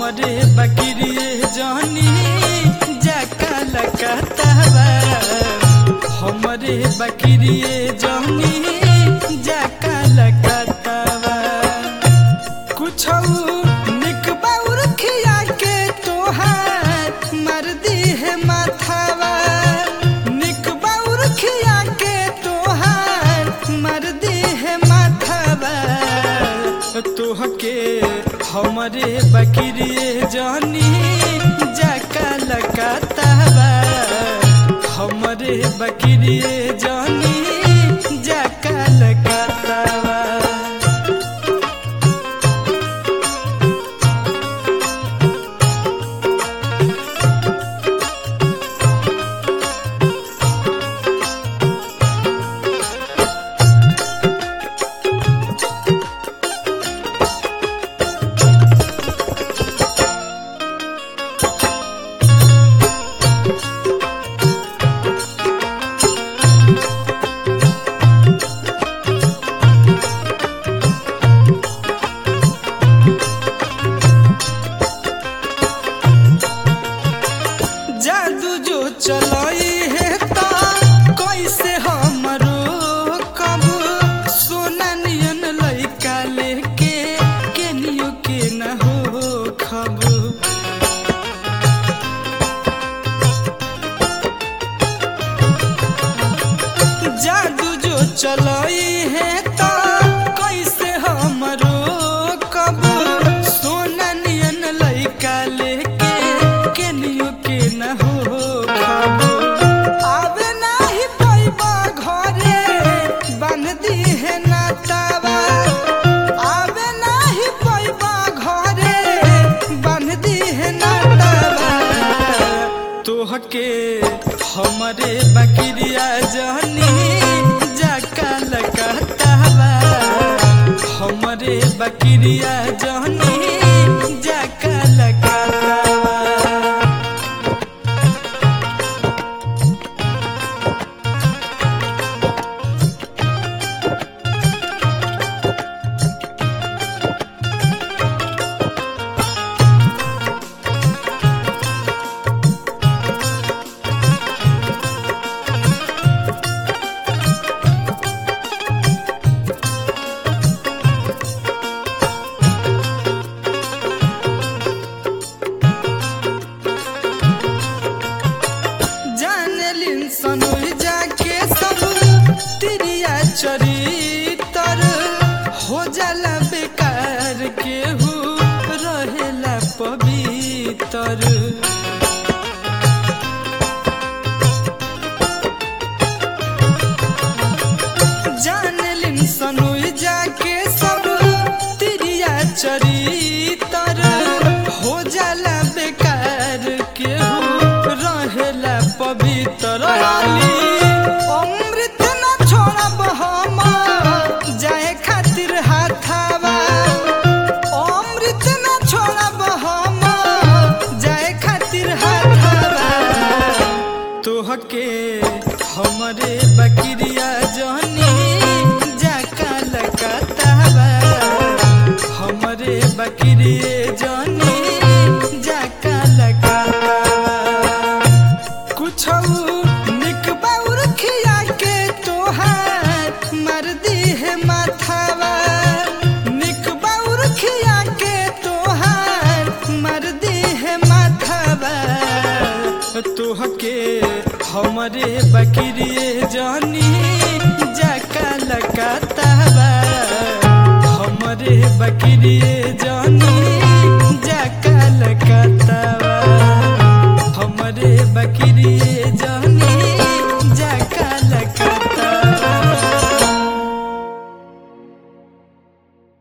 हमरे बकरिए जानी जाका लगातावा हमरे बकरिए जानी जाका लगातावा कुछ निक बाउर खिया के तोहार मर दी है माथावा निक बाउर खिया के तोहार मर दी है माथावा तोहके हमरे बकरिए जानी जाका लगातावा हमरे बकरिए जानी जाका लगातावा जादू जो चलाई है ता कैसे हमरो कब सोना नियन लइका लेके केनियो के न हो खब जादू जो चलाई है ता कैसे हमरो कब सोना नियन लइका लेके केनियो के न हो खब आवे नाही पैबा घरे बन दी है नातावा आवे नाही पैबा घरे बन दी है नातावा तोहके हमरे बकरिया जानी जाका लगातावा हमरे बकरिया जानी जाका लगातावा सनुई जाके सब तिरिया चरितर हो जाला बेकार केहू रहेला पवित्र जानलिन सनुई जाके सब तिरिया चरितर हो जाला बेकार केहू रहेला पवित्र अमृत न छोड़ब हम जाए खातिर हाथावा अमृत न छोड़ब हम जाए खातिर हाथावा तोहके हमरे बकरिया जानी जाका लगातावा हमरे बकरिए जानी जाका लगातावा कुछ निक बाउर खिया के तोहार मर दी है माथावा निक बाउर खिया के तोहार मर दी है माथावा तोहके हमरे बकरिए जानी जाका लगातावा हमरे बकरिए जानी